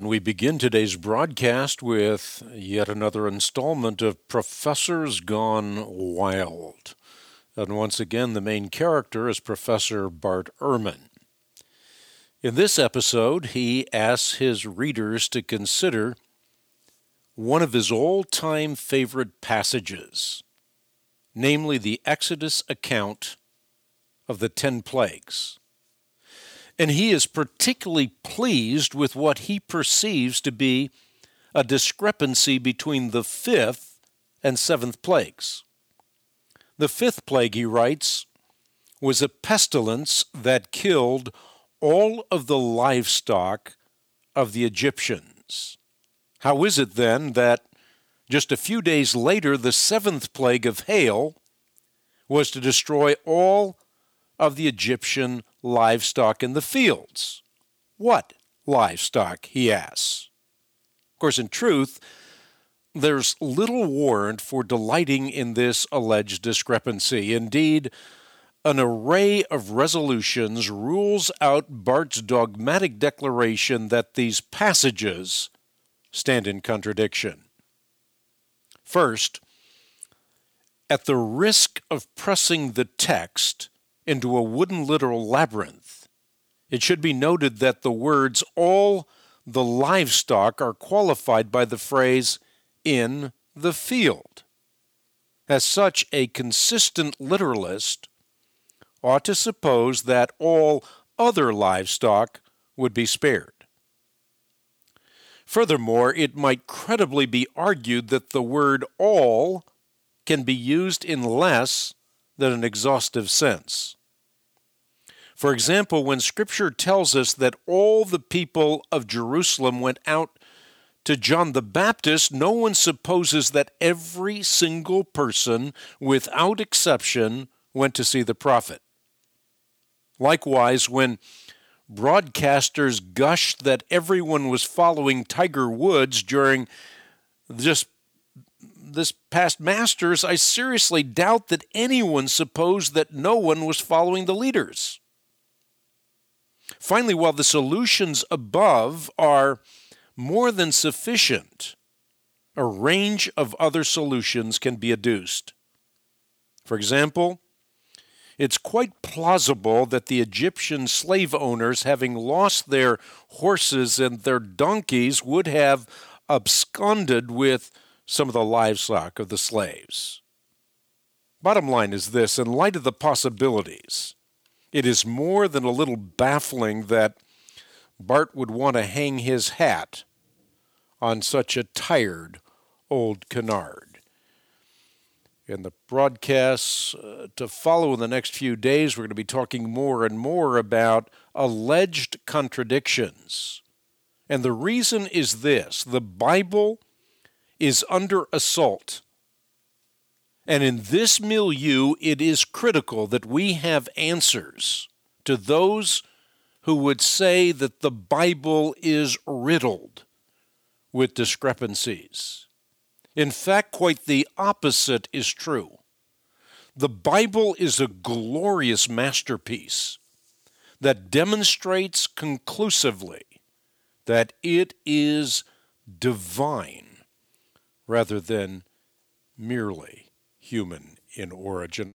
we begin today's broadcast with yet another installment of Professors Gone Wild. And once again, the main character is Professor Bart Ehrman. In this episode, he asks his readers to consider one of his all-time favorite passages, namely the Exodus account of the 10 plagues. And he is particularly pleased with what he perceives to be a discrepancy between the 5th and 7th plagues. The 5th plague, he writes, was a pestilence that killed all of the livestock of the Egyptians. How is it then that just a few days later the 7th plague of hail was to destroy all of the Egyptian livestock in the fields? What livestock, he asks. Of course, in truth, there's little warrant for delighting in this alleged discrepancy. Indeed, an array of resolutions rules out Bart's dogmatic declaration that these passages stand in contradiction. First, at the risk of pressing the text into a wooden literal labyrinth, it should be noted that the words all the livestock are qualified by the phrase in the field. As such, a consistent literalist ought to suppose that all other livestock would be spared. Furthermore, it might credibly be argued that the word all can be used in less than an exhaustive sense. For example, when Scripture tells us that all the people of Jerusalem went out to John the Baptist, no one supposes that every single person, without exception, went to see the prophet. Likewise, when broadcasters gushed that everyone was following Tiger Woods during this past Masters, I seriously doubt that anyone supposed that no one was following the leaders. Finally, while the solutions above are more than sufficient, a range of other solutions can be adduced. For example, it's quite plausible that the Egyptian slave owners, having lost their horses and their donkeys, would have absconded with some of the livestock of the slaves. Bottom line is this: in light of the possibilities, it is more than a little baffling that Bart would want to hang his hat on such a tired old canard. In the broadcasts to follow in the next few days, we're going to be talking more and more about alleged contradictions. And the reason is this: the Bible is under assault. And in this milieu, it is critical that we have answers to those who would say that the Bible is riddled with discrepancies. In fact, quite the opposite is true. The Bible is a glorious masterpiece that demonstrates conclusively that it is divine rather than merely human in origin.